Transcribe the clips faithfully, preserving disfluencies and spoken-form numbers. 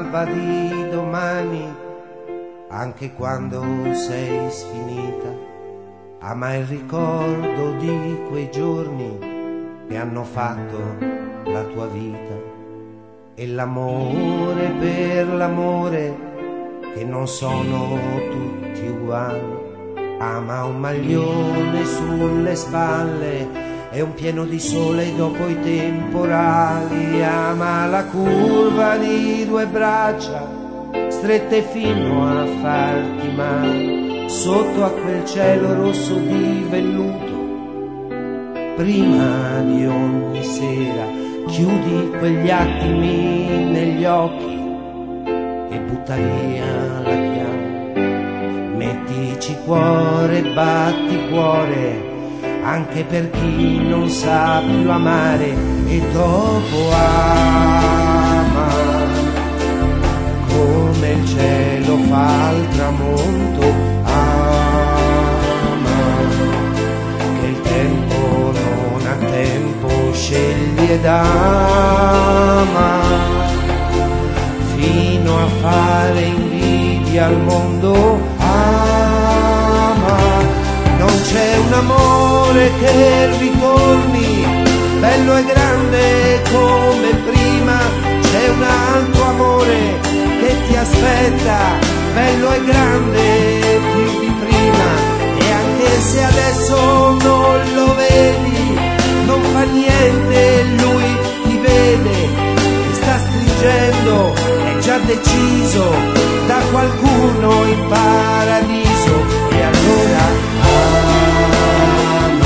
l'alba di domani, anche quando sei sfinita. Ama il ricordo di quei giorni che hanno fatto la tua vita, e l'amore per l'amore, che non sono tutti uguali. Ama un maglione sulle spalle e un pieno di sole dopo i temporali. Ama la curva di due braccia strette fino a farti male, sotto a quel cielo rosso di velluto. Prima di ogni sera chiudi quegli attimi negli occhi e butta via la chiave. Mettici cuore, batti cuore, anche per chi non sa più amare. E dopo ama come il cielo fa al tramonto. Ama che il tempo non ha tempo, scegli ed ama fino a fare invidia al mondo. Ama, non c'è un amore che ritorni bello e grande come prima. C'è un altro amore che ti aspetta, bello e grande più di prima. E anche se adesso non lo vedi, non fa niente, lui ti vede, ti sta stringendo, è già deciso da qualcuno in paradiso. E allora ama.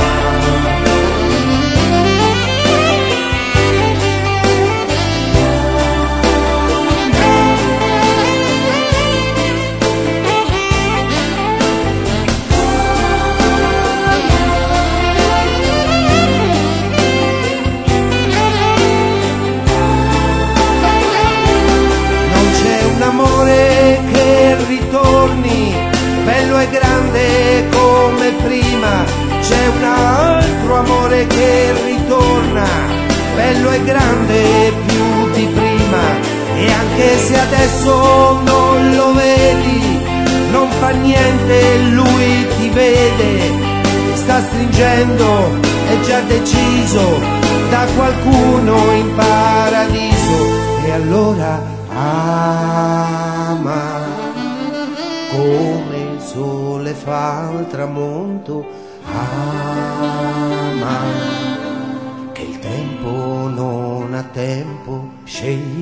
Non c'è un amore che ritorni bello e grande come prima. C'è un altro amore che ritorna bello e grande più di prima. E anche se adesso non lo vedi, non fa niente, lui ti vede, ti sta stringendo, è già deciso da qualcuno in paradiso. E allora ama come il sole fa al tramonto. Ama che il tempo non ha tempo, scegli